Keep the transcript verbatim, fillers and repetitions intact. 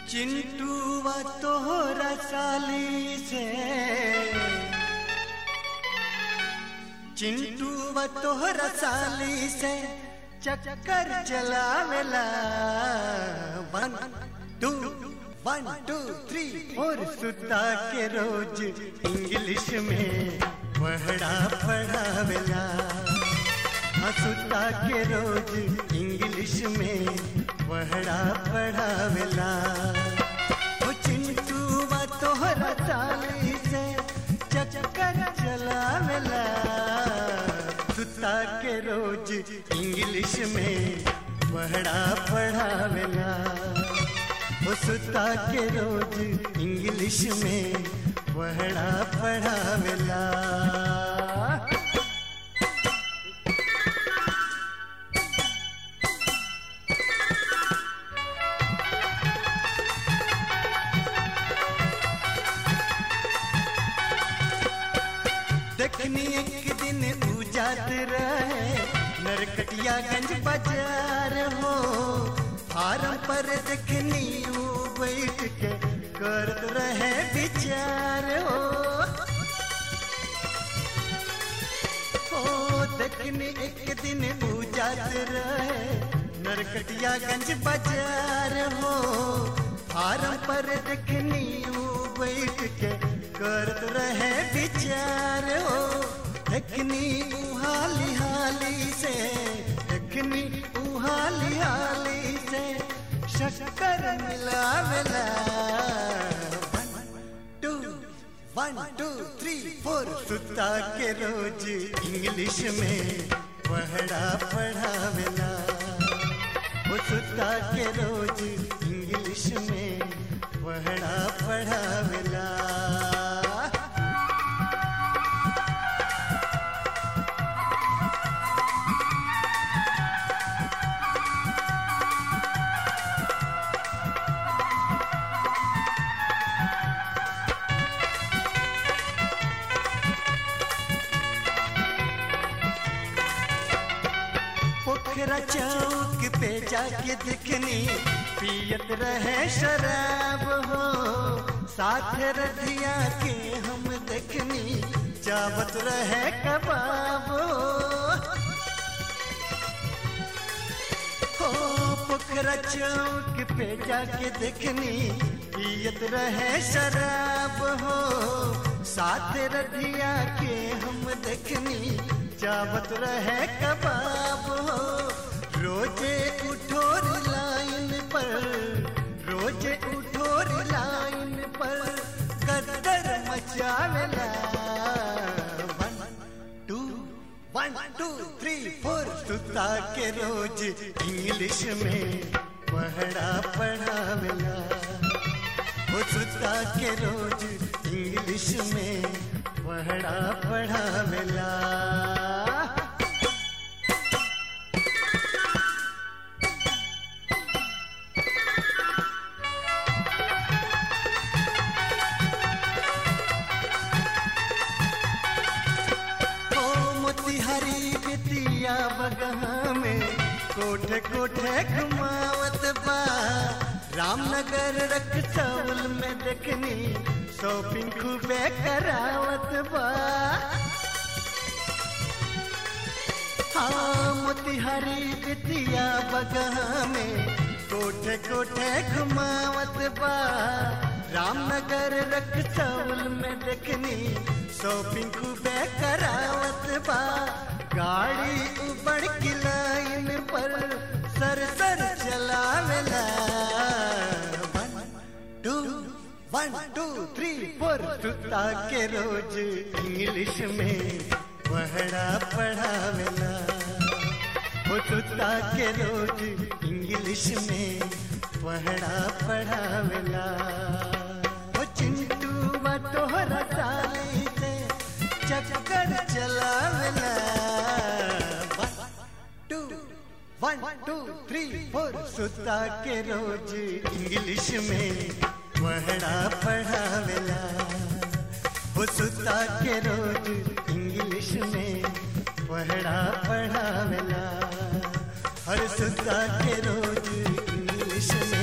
चिंटू व तोहरा साली से चिंटू व तोहरा साली से चक्कर चलावेला one two one two three four सुता के रोज इंग्लिश में पढ़ा पढ़ावेला सुता के रोज इंग्लिश में पढ़ा पढ़ावेला वो चिंटू व तोहरा साली से चक्कर चलावेला सुता के रोज इंग्लिश में पढ़ा पढ़ावेला वो सुता के रोज इंग्लिश में पढ़ा पढ़ावेला। देखनी एक दिन उजात रहे नरकटियागंज बाजार हो, फार्म पर देखनी ऊ बैठ के करत रहे विचार हो। ओ देखनी एक दिन उजात रहे नरकटियागंज बाजार हो, फार्म पर देखनी ऊ बैठ के करत रहे विचार हो। देखनी उहाली हाली से देखनी उहाली हाली से शक्कर मिलावेला two one two three four सुता के रोज इंग्लिश में पढ़ा पढ़ावेला वो सुता के रोज इंग्लिश में पढ़ा पढ़ावेला। पोखरा चौक पे जाके देखनी पियत रहे शराब हो, साथ रधिया के हम देखनी चावत रहे कबाब हो। पोखरा चौक पे जाके देखनी पियत रहे शराब हो, साथ रधिया के हम देखनी चावत रहे कबाब हो। रोजे उठोर लाइन पर रोजे उठोर लाइन पर गद्दर मचावेला one two one two three four सुता के रोज इंग्लिश में पढ़ा पढ़ावेला वो सुता के रोज इंग्लिश में पढ़ा पढ़ावेला। हरी बिटिया बगहा में कोठे कोठे घुमावत बा, रामनगर रक्सौल में देखनी शॉपिंग खूबे करावत बा। हाँ मोतिहारी बिटिया बगहा में कोठे कोठे घुमावत बा, रामनगर रक्सौल में देखनी शॉपिंग खूबे करावत बा। गाड़ी उबड़ की लाइन पर सर सर चलावेला one two one two three four सुता के रोज इंग्लिश में पढ़ा पढ़ावेला वो सुता के रोज इंग्लिश में पढ़ा पढ़ावेला। वो चिंटू व तोहरा साली से चक्कर चलावेला one two one two three four सुता के रोज इंग्लिश में पढ़ा पढ़ावेला वो सुता के रोज इंग्लिश में पढ़ा पढ़ावेला हर सुता के रोज इंग्लिश में